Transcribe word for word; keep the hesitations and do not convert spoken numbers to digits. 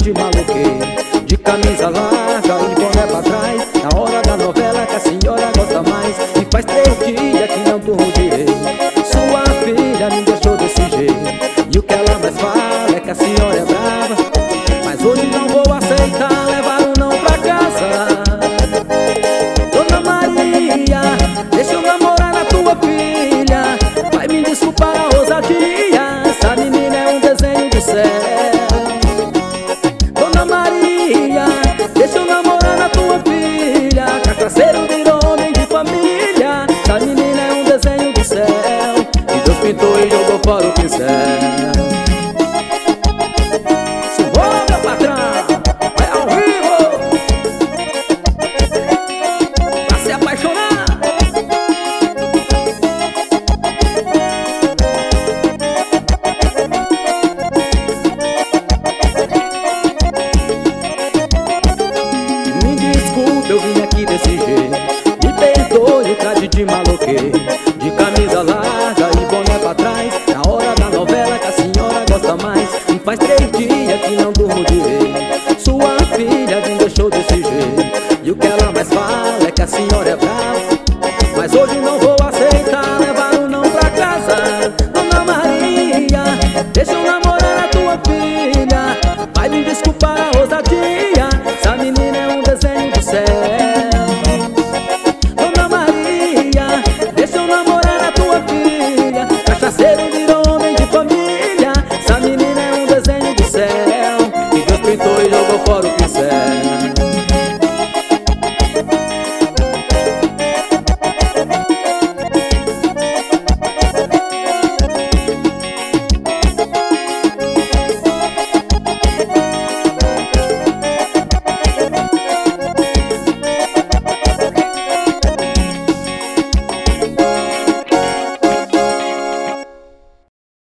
de maloqueiro, de camisa larga e boné pra trás. Na hora da novela que a senhora gosta mais, e faz três dias que não durmo direito. Sua filha me deixou desse jeito, e o que ela mais fala é que a senhora é brava.